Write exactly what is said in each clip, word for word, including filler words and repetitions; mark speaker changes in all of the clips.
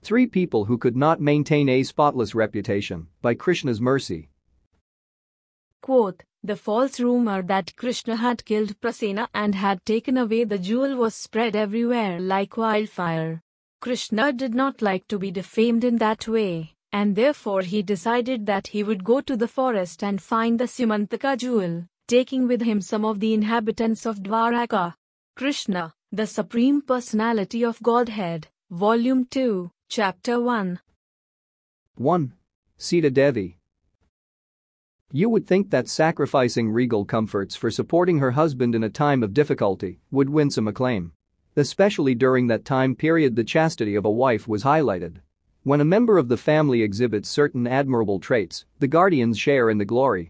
Speaker 1: Three people who could not maintain a spotless reputation by Krishna's mercy.
Speaker 2: Quote, the false rumor that Krishna had killed Prasena and had taken away the jewel was spread everywhere like wildfire. Krishna did not like to be defamed in that way, and therefore he decided that he would go to the forest and find the Sumantaka jewel, taking with him some of the inhabitants of Dwaraka. Krishna, the Supreme Personality of Godhead, Volume two, Chapter one.
Speaker 1: one. Sita Devi. You would think that sacrificing regal comforts for supporting her husband in a time of difficulty would win some acclaim. Especially during that time period the chastity of a wife was highlighted. When a member of the family exhibits certain admirable traits, the guardians share in the glory.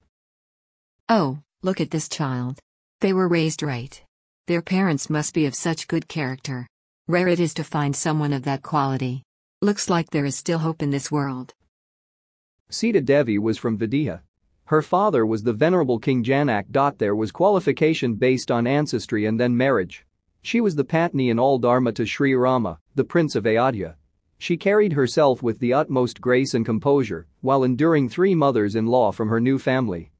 Speaker 3: Oh, look at this child. They were raised right. Their parents must be of such good character. Rare it is to find someone of that quality. Looks like there is still hope in this world.
Speaker 1: Sita Devi was from Videha. Her father was the venerable King Janak. There was qualification based on ancestry and then marriage. She was the Patni in all dharma to Sri Rama, the Prince of Ayodhya. She carried herself with the utmost grace and composure while enduring three mothers-in-law from her new family.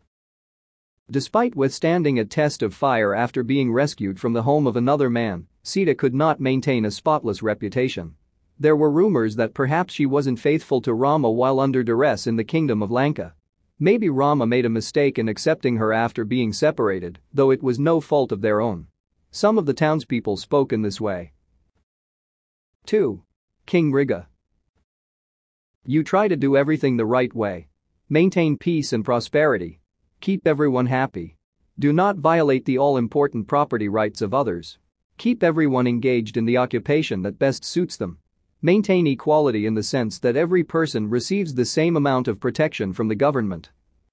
Speaker 1: Despite withstanding a test of fire after being rescued from the home of another man, Sita could not maintain a spotless reputation. There were rumors that perhaps she wasn't faithful to Rama while under duress in the kingdom of Lanka. Maybe Rama made a mistake in accepting her after being separated, though it was no fault of their own. Some of the townspeople spoke in this way. two. King Mriga. You try to do everything the right way. Maintain peace and prosperity. Keep everyone happy. Do not violate the all-important property rights of others. Keep everyone engaged in the occupation that best suits them. Maintain equality in the sense that every person receives the same amount of protection from the government.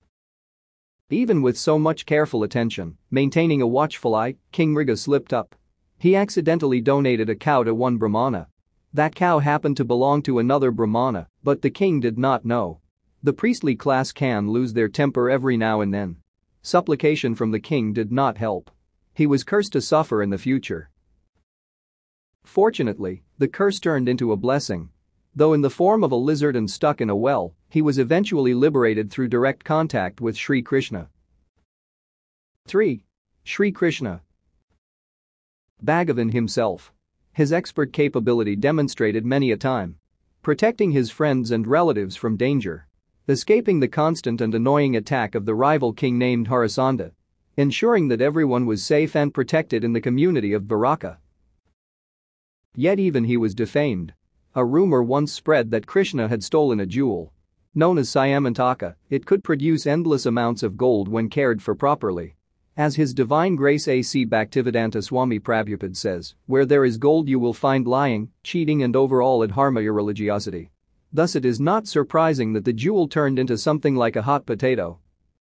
Speaker 1: Even with so much careful attention, maintaining a watchful eye, King Mriga slipped up. He accidentally donated a cow to one Brahmana. That cow happened to belong to another Brahmana, but the king did not know. The priestly class can lose their temper every now and then. Supplication from the king did not help. He was cursed to suffer in the future. Fortunately, the curse turned into a blessing. Though in the form of a lizard and stuck in a well, he was eventually liberated through direct contact with Sri Krishna. three. Sri Krishna. Bhagavan himself. His expert capability demonstrated many a time. Protecting his friends and relatives from danger. Escaping the constant and annoying attack of the rival king named Harasanda. Ensuring that everyone was safe and protected in the community of Dwaraka. Yet even he was defamed. A rumor once spread that Krishna had stolen a jewel. Known as Syamantaka, it could produce endless amounts of gold when cared for properly. As His Divine Grace A C Bhaktivedanta Swami Prabhupada says, where there is gold you will find lying, cheating and overall adharma irreligiosity. Thus it is not surprising that the jewel turned into something like a hot potato.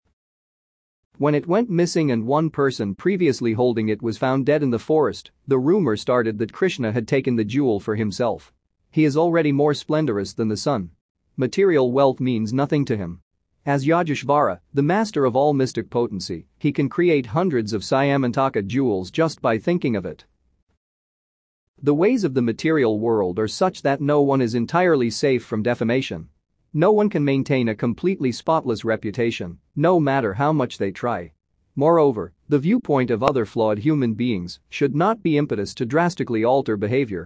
Speaker 1: When it went missing and one person previously holding it was found dead in the forest, the rumor started that Krishna had taken the jewel for himself. He is already more splendorous than the sun. Material wealth means nothing to him. As Yajeshvara, the master of all mystic potency, he can create hundreds of Syamantaka jewels just by thinking of it. The ways of the material world are such that no one is entirely safe from defamation. No one can maintain a completely spotless reputation, no matter how much they try. Moreover, the viewpoint of other flawed human beings should not be impetus to drastically alter behavior.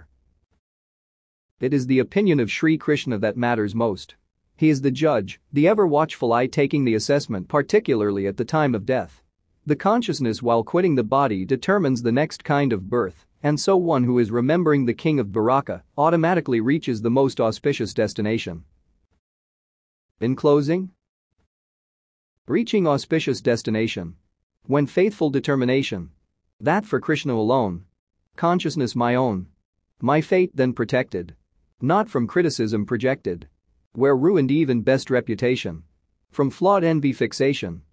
Speaker 1: It is the opinion of Sri Krishna that matters most. He is the judge, the ever-watchful eye taking the assessment particularly at the time of death. The consciousness while quitting the body determines the next kind of birth, and so one who is remembering the king of Dwaraka automatically reaches the most auspicious destination. In closing, reaching auspicious destination. When faithful determination. That for Krishna alone. Consciousness my own. My fate then protected. Not from criticism projected. Where ruined even best reputation. From flawed envy fixation.